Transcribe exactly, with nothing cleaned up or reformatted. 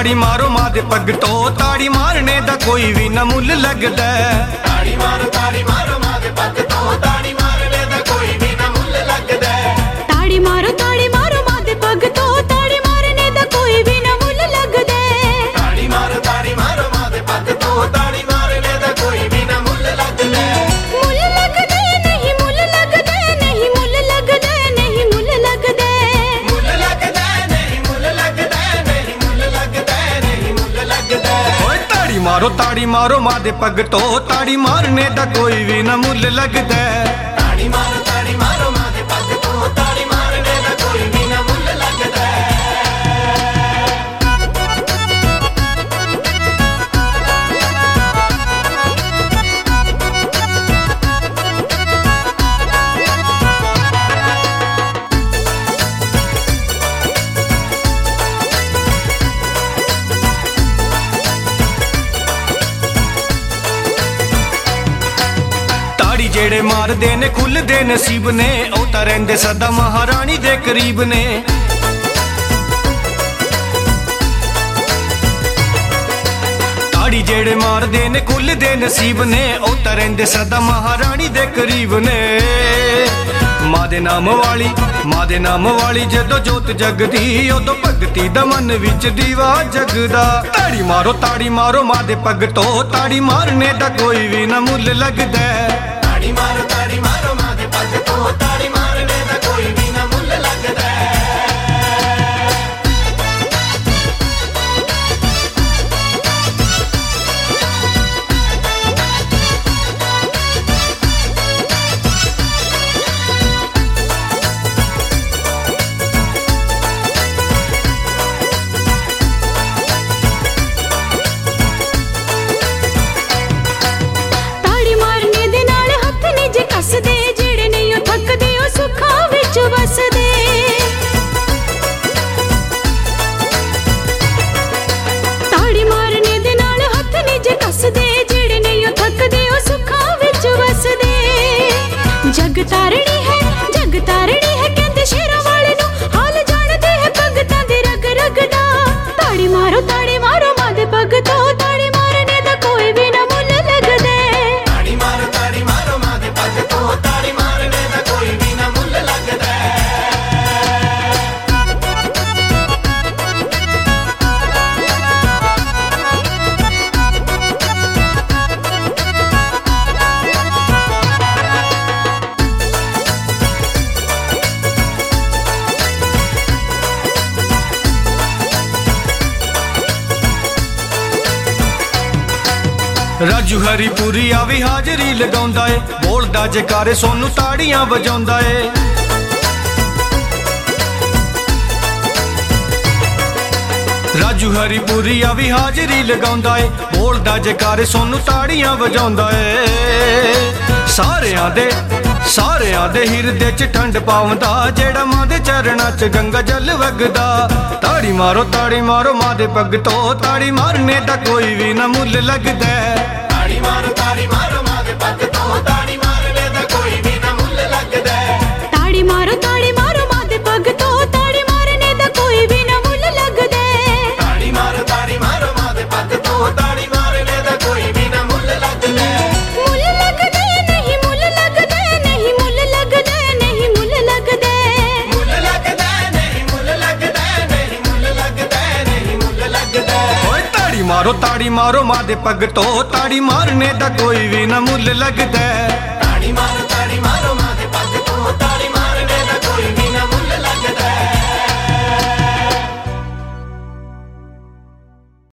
ताड़ी मारो मां दे भगतो ताड़ी मारने दा कोई भी ना मुल लगदा। ताड़ी मारो ताड़ी मारो मां दे भगतो ताड़ी मारने दा कोई भी ना मुल लगदा। ताड़ी मारो ताड़ी मारो मां दे भगतो ताड़ी मारने दा कोई भी ना मुल लगदा। ताड़ी मारो ताड़ी मारो मां दे भगतो ताड़ी मारने दा कोई भी ना मुल लगदा। मुल लगदा नहीं मुल लगदा नहीं मुल लगदा नहीं मुल लगदा। मुल लगदा नहीं मुल लगदा नहीं मुल लगदा नहीं मुल लगदा। ओए ताड़ी मारो ताड़ी मारो मां दे भगतो ताड़ी मारने दा कोई भी ना मुल लगदा। ताड़ी मारो ताड़ी मारो मां दे भगतो ताड़ी मारने दा कोई भी ना मुल लगदा। ताड़ी जेड़े मारदे ने खुलदे नसीब ने ओ तां रहिंदे सदा महारानी दे करीब ने। ताड़ी जेड़े मारदे ने खुलदे नसीब ने ओ तां रहिंदे सदा महारानी दे करीब ने। मां दे नाम वाली मां दे नाम वाली जदों जोत जगदी उदों भगती दा मन विच दीवा जगदा। ताड़ी मारो ताड़ी मारो मां दे भगतो ताड़ी मारने दा कोई भी ना मुल लगदा। ताड़ी मारो ताड़ी मारो मां दे भगतो ताड़ी मारने दा कोई भी ना मुल लगदा। ताड़ी मारने दे नाल हत्थ नहीं जे कसदे जेड़े नहीं ओ थकदे ओ सुखां विच वसदे। ताड़ी मारने दे नाल हत्थ नहीं जे कसदे जेड़े नहीं ओ थकदे ओ सुखां विच वसदे। जग तारणी है जग तारणी है कहंदे शेरां वाले नूं हाल जाणदे है भगतां दे रग रग दा। ताड़ी मारो ताड़ी मारो मां दे भगतो ताड़ी मारने दा कोई भी ना मुल लगदा। ताड़ी मारो ताड़ी मारो मां दे भगतो ताड़ी मारने दा कोई भी ना मुल लगदा। राजू हरीपुरी आवी हाजरी लगाउंदा ए बोलदा जकारे सोनू ताड़ियां वजाउंदा ए। राजू हरीपुरी आवी हाजरी लगाउंदा ए बोलदा जकारे सोनू ताड़ियां वजाउंदा ए। सारेयां दे सारेयां दे हिरदे च ठंड पाउंदा जेड़ा मां दे चरणां च गंगा जल वगदा। ताड़ी मारो ताड़ी मारो मां दे भगतो ताड़ी मारने दा कोई भी ना मुल लगदा। ताड़ी मारो ताड़ी मारो मां दे भगतो ताड़ी मारने दा कोई भी ना मुल लगदा। ताड़ी मारो ताड़ी मारो मां दे भगतो ताड़ी मारने दा कोई भी ना मुल लगदा। ताड़ी मारो ताड़ी मारो मां दे भगतो ताड़ी मारने दा कोई भी ना मुल लगदा। मुल लगदा नहीं मुल लगदा नहीं मुल लगदा नहीं मुल लगदा। मुल लगदा नहीं मुल लगदा नहीं मुल लगदा नहीं मुल लगदा। ओए ताड़ी मारो ताड़ी मारो मां दे भगतो ताड़ी मारने दा कोई भी ना मुल लगदा।